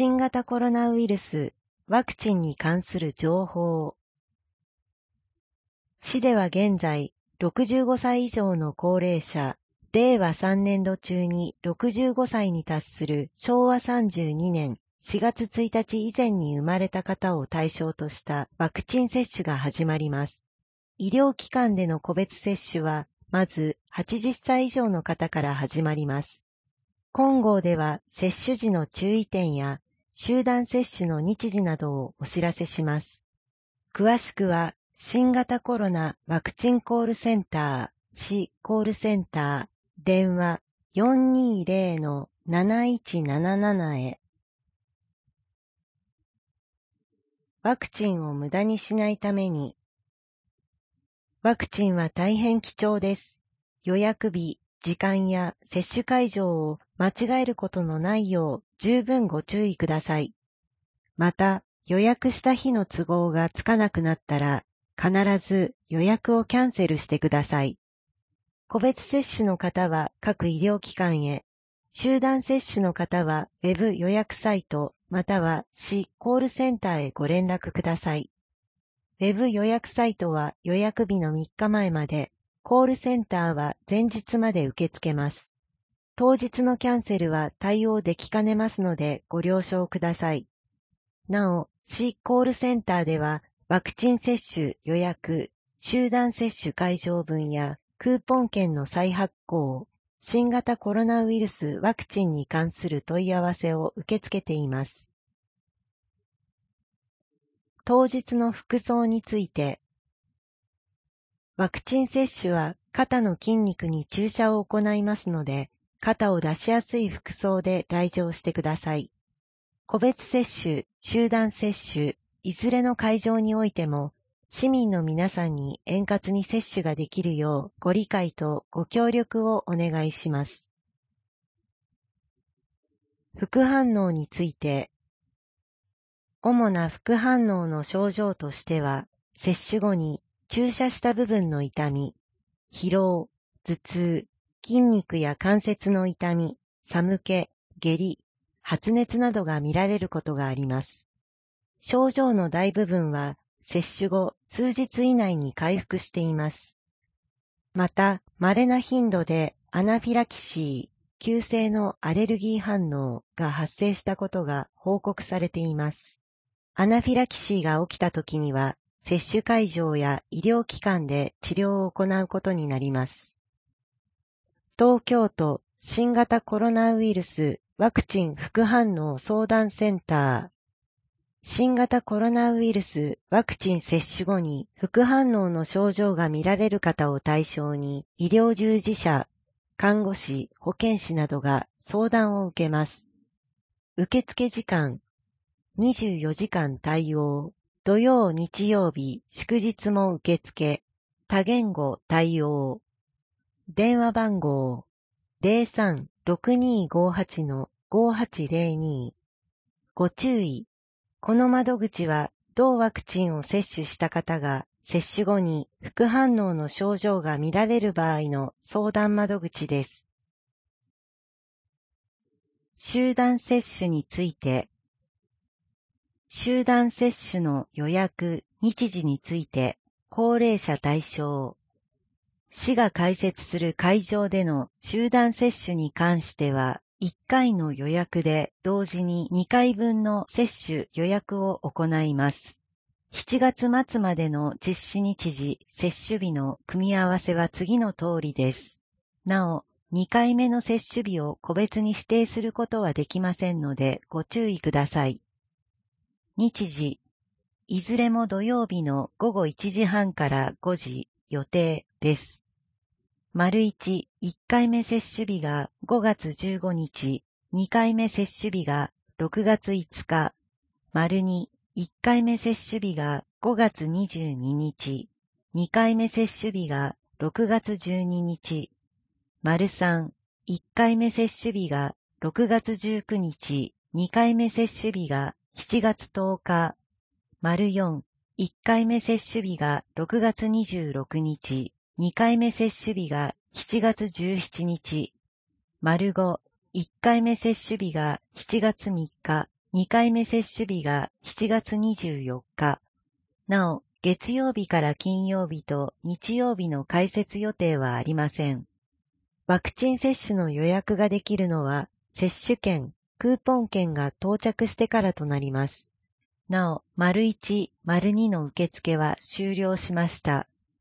新型コロナウイルスワクチンに関する情報。市では現在、65歳以上の高齢者、令和3年度中に65歳に達する昭和32年4月1日以前に生まれた方を対象としたワクチン接種が始まります。医療機関での個別接種は、まず80歳以上の方から始まります。本号では接種時の注意点や集団接種の日時などをお知らせします。詳しくは新型コロナワクチンコールセンター、市コールセンター、電話 420-7177 へ。ワクチンを無駄にしないために。ワクチンは大変貴重です。予約日、時間や接種会場を間違えることのないよう十分ご注意ください。また、予約した日の都合がつかなくなったら、必ず予約をキャンセルしてください。個別接種の方は各医療機関へ、集団接種の方はウェブ予約サイトまたは市コールセンターへご連絡ください。ウェブ予約サイトは予約日の3日前まで、コールセンターは前日まで受け付けます。当日のキャンセルは対応できかねますのでご了承ください。なお、市コールセンターではワクチン接種予約、集団接種会場分やクーポン券の再発行、新型コロナウイルスワクチンに関する問い合わせを受け付けています。当日の服装について、ワクチン接種は肩の筋肉に注射を行いますので、肩を出しやすい服装で来場してください。個別接種、集団接種、いずれの会場においても、市民の皆さんに円滑に接種ができるようご理解とご協力をお願いします。副反応について、主な副反応の症状としては、接種後に注射した部分の痛み、疲労、頭痛、筋肉や関節の痛み、寒気、下痢、発熱などが見られることがあります。症状の大部分は接種後数日以内に回復しています。また、稀な頻度でアナフィラキシー、急性のアレルギー反応が発生したことが報告されています。アナフィラキシーが起きたときには、接種会場や医療機関で治療を行うことになります。東京都新型コロナウイルスワクチン副反応相談センター。新型コロナウイルスワクチン接種後に副反応の症状が見られる方を対象に医療従事者、看護師、保健師などが相談を受けます。受付時間24時間対応、土曜日曜日祝日も受付、多言語対応。電話番号 03-6258-5802。ご注意。この窓口は同ワクチンを接種した方が接種後に副反応の症状が見られる場合の相談窓口です。集団接種について、集団接種の予約、日時について、高齢者対象。市が開設する会場での集団接種に関しては、1回の予約で同時に2回分の接種予約を行います。7月末までの実施日時、接種日の組み合わせは次の通りです。なお、2回目の接種日を個別に指定することはできませんのでご注意ください。日時、いずれも土曜日の午後1時半から5時予定です。1、1回目接種日が5月15日、2回目接種日が6月5日、2、1回目接種日が5月22日、2回目接種日が6月12日、3、1回目接種日が6月19日、2回目接種日が7月10日、4、1回目接種日が6月26日、2回目接種日が7月17日、5、1回目接種日が7月3日、 2回目接種日が7月24日。なお、月曜日から金曜日と日曜日の開設予定はありません。ワクチン接種の予約ができるのは、接種券、クーポン券が到着してからとなります。なお、①、②の受付は終了しました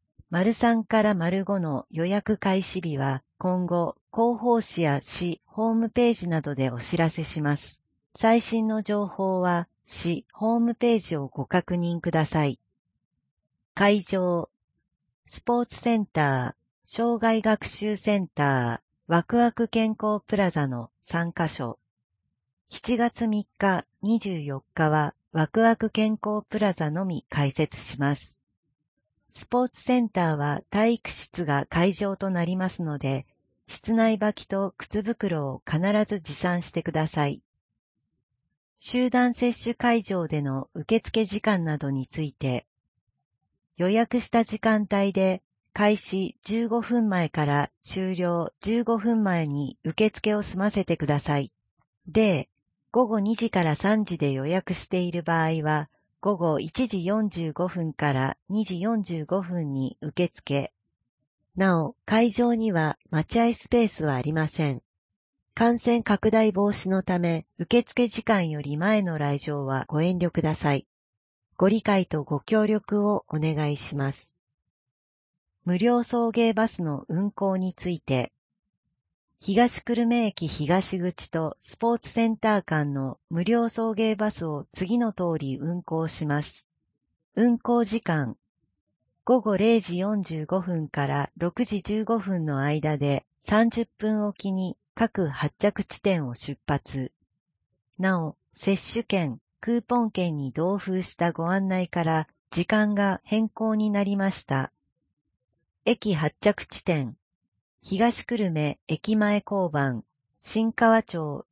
。③から⑤の予約開始日は今後、広報誌や市ホームページなどでお知らせします。最新の情報は市ホームページをご確認ください。会場、スポーツセンター、障害学習センター、ワクワク健康プラザの3カ所。7月3日、24日はワクワク健康プラザのみ開設します。スポーツセンターは体育室が会場となりますので、室内履きと靴袋を必ず持参してください。集団接種会場での受付時間などについて、予約した時間帯で開始15分前から終了15分前に受付を済ませてください。で、午後2時から3時で予約している場合は、午後1時45分から2時45分に受付。なお、会場には待合スペースはありません。感染拡大防止のため、受付時間より前の来場はご遠慮ください。ご理解とご協力をお願いします。無料送迎バスの運行について、東久留米駅東口とスポーツセンター間の無料送迎バスを次の通り運行します。運行時間、午後0時45分から6時15分の間で30分おきに各発着地点を出発。なお、接種券、クーポン券に同封したご案内から時間が変更になりました。駅発着地点、東久留米駅前交番、新川町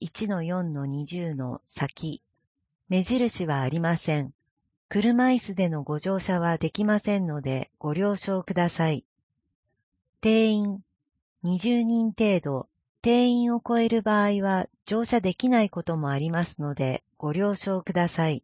1-4-20 の先。目印はありません。車椅子でのご乗車はできませんのでご了承ください。定員、20人程度。定員を超える場合は乗車できないこともありますのでご了承ください。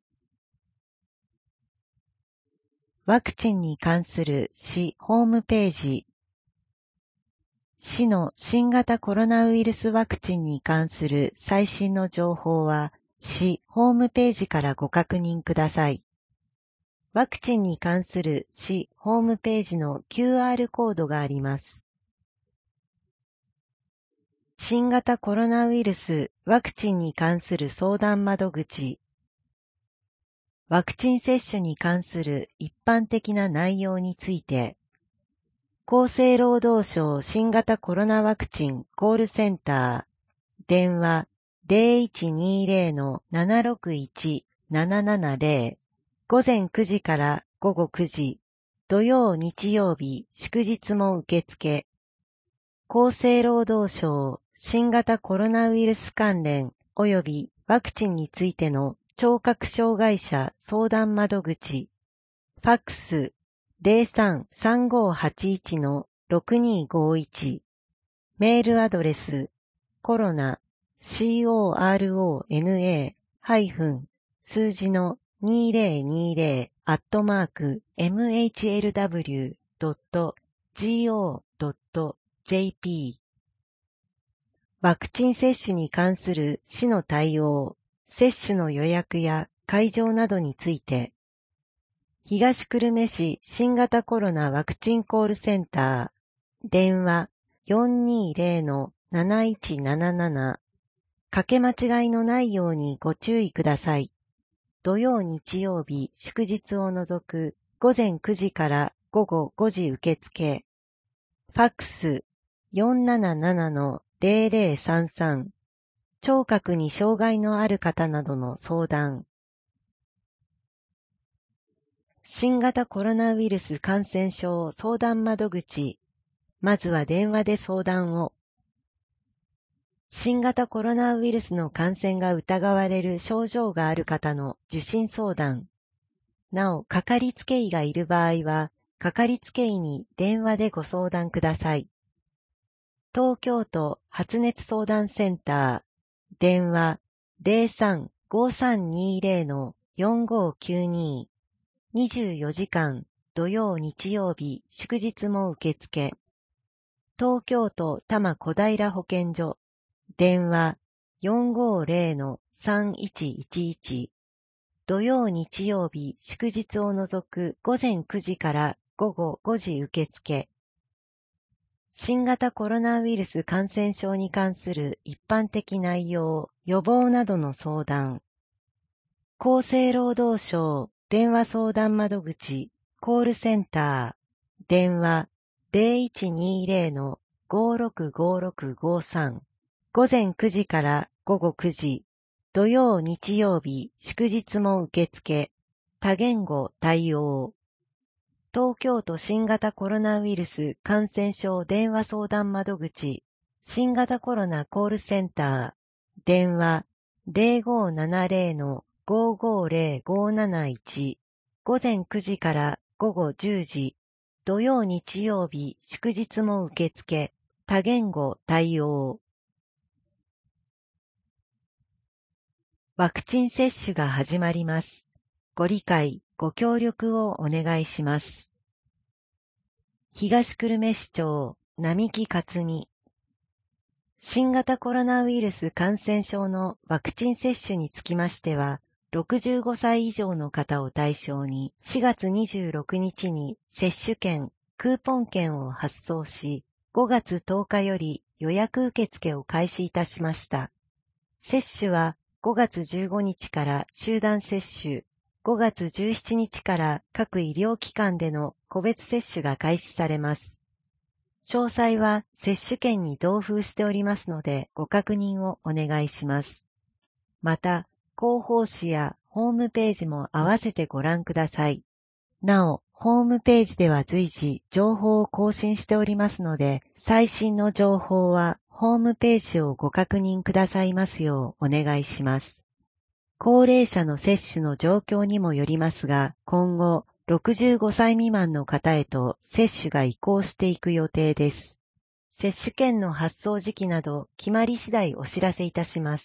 ワクチンに関する市ホームページ。市の新型コロナウイルスワクチンに関する最新の情報は市ホームページからご確認ください。ワクチンに関する市ホームページの QR コードがあります。新型コロナウイルスワクチンに関する相談窓口。ワクチン接種に関する一般的な内容について、厚生労働省新型コロナワクチンコールセンター、電話 0120-761-770、午前9時から午後9時、土曜日曜日祝日も受付。厚生労働省新型コロナウイルス関連及びワクチンについての聴覚障害者相談窓口、ファックス 03-3581-6251、メールアドレス、コロナ、corona-2020-mhlw.go.jp。 ワクチン接種に関する市の対応、接種の予約や会場などについて、東久留米市新型コロナワクチンコールセンター、電話 420-7177、かけ間違いのないようにご注意ください。土曜日曜日祝日を除く午前9時から午後5時受付。ファックス 477-0033、聴覚に障害のある方などの相談。新型コロナウイルス感染症相談窓口。まずは電話で相談を。新型コロナウイルスの感染が疑われる症状がある方の受診相談。なお、かかりつけ医がいる場合は、かかりつけ医に電話でご相談ください。東京都発熱相談センター、電話 5320-4592 24時間土曜日曜日祝日も受付。東京都多摩小平保健所電話450-3111土曜日曜日祝日を除く午前9時から午後5時受付。新型コロナウイルス感染症に関する一般的内容、予防などの相談。厚生労働省電話相談窓口コールセンター電話0120-565653午前9時から午後9時土曜日曜日祝日も受付多言語対応東京都新型コロナウイルス感染症電話相談窓口新型コロナコールセンター電話0570-550-571午前9時から午後10時土曜日曜日祝日も受付多言語対応ワクチン接種が始まります。ご理解、ご協力をお願いします。東久留米市長、並木克美。新型コロナウイルス感染症のワクチン接種につきましては、65歳以上の方を対象に4月26日に接種券、クーポン券を発送し、5月10日より予約受付を開始いたしました。接種は5月15日から集団接種、5月17日から各医療機関での個別接種が開始されます。詳細は接種券に同封しておりますのでご確認をお願いします。また、広報誌やホームページも合わせてご覧ください。なお、ホームページでは随時情報を更新しておりますので、最新の情報はホームページをご確認くださいますようお願いします。高齢者の接種の状況にもよりますが、今後65歳未満の方へと接種が移行していく予定です。接種券の発送時期など決まり次第お知らせいたします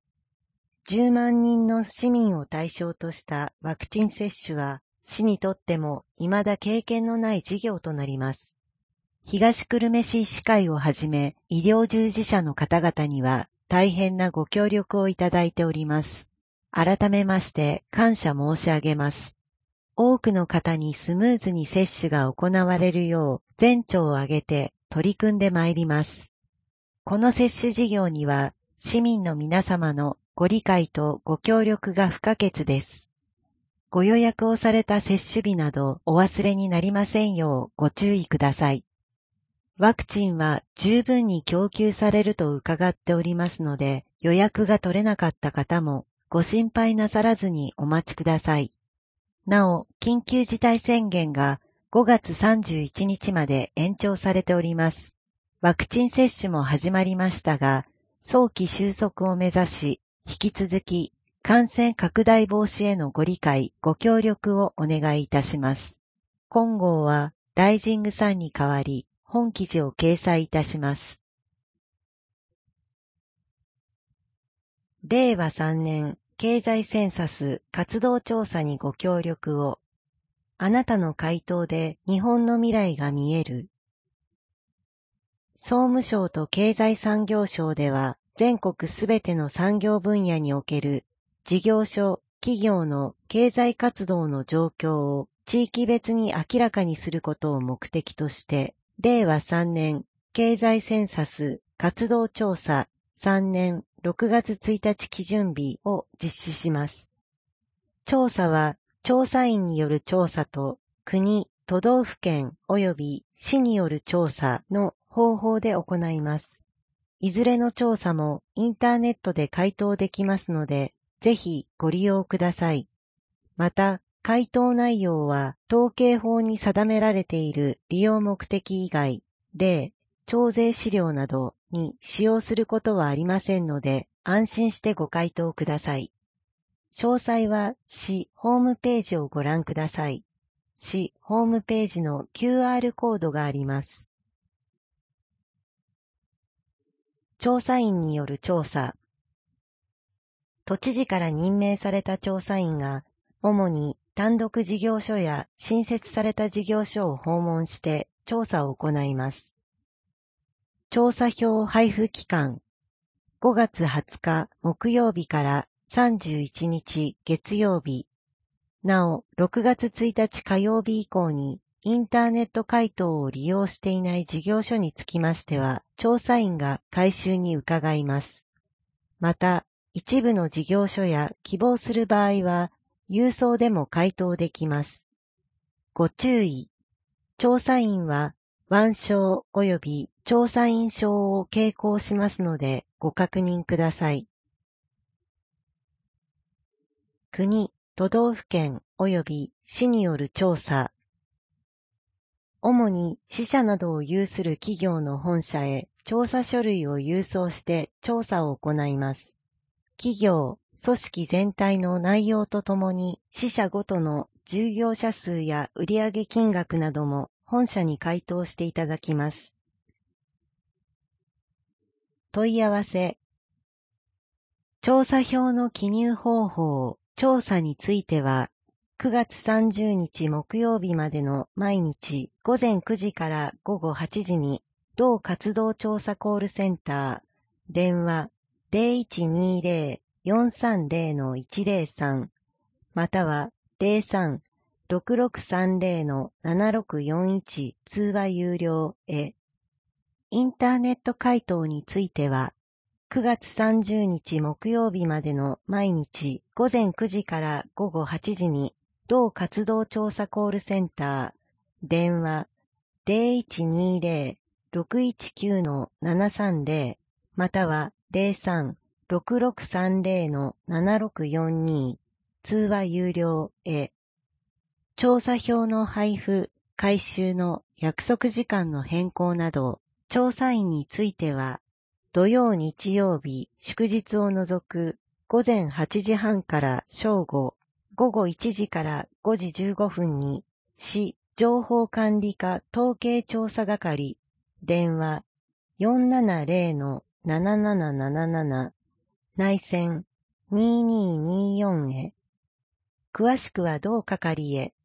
。10万人の市民を対象としたワクチン接種は、市にとっても未だ経験のない事業となります。東久留米市医師会をはじめ医療従事者の方々には大変なご協力をいただいております。改めまして感謝申し上げます。多くの方にスムーズに接種が行われるよう全庁を挙げて取り組んでまいります。この接種事業には市民の皆様のご理解とご協力が不可欠です。ご予約をされた接種日などお忘れになりませんようご注意ください。ワクチンは十分に供給されると伺っておりますので、予約が取れなかった方もご心配なさらずにお待ちください。なお、緊急事態宣言が5月31日まで延長されております。ワクチン接種も始まりましたが、早期収束を目指し、引き続き感染拡大防止へのご理解、ご協力をお願いいたします。今号はライジングさんに代わり本記事を掲載いたします。令和3年経済センサス活動調査にご協力を。あなたの回答で日本の未来が見える。総務省と経済産業省では全国すべての産業分野における事業所、企業の経済活動の状況を地域別に明らかにすることを目的として、令和3年経済センサス活動調査3年6月1日基準日を実施します。調査は調査員による調査と国、都道府県及び市による調査の方法で行います。いずれの調査もインターネットで回答できますので、ぜひご利用ください。また、回答内容は統計法に定められている利用目的以外、例、徴税資料などに使用することはありませんので、安心してご回答ください。詳細は市ホームページをご覧ください。市ホームページの QR コードがあります。調査員による調査。 都知事から任命された調査員が、主に単独事業所や新設された事業所を訪問して調査を行います。調査票配布期間、5月20日木曜日から31日月曜日、なお6月1日火曜日以降にインターネット回答を利用していない事業所につきましては、調査員が回収に伺います。また、一部の事業所や希望する場合は、郵送でも回答できます。ご注意。調査員は、腕章及び調査員証を携行しますので、ご確認ください。国、都道府県及び市による調査。主に支社などを有する企業の本社へ調査書類を郵送して調査を行います。企業、組織全体の内容とともに支社ごとの従業者数や売上金額なども本社に回答していただきます。問い合わせ。調査票の記入方法、調査については、9月30日木曜日までの毎日午前9時から午後8時に、同活動調査コールセンター、電話 0120-430-103 または 03-6630-7641 通話有料へ。インターネット回答については、9月30日木曜日までの毎日午前9時から午後8時に、同活動調査コールセンター、電話 0120-619-730 または 03-6630-7642 通話有料へ。調査票の配布、回収の約束時間の変更など、調査員については、土曜日曜日祝日を除く午前8時半から正午、午後1時から5時15分に市情報管理課統計調査係電話 470-7777 内線2224へ。詳しくは同係へ。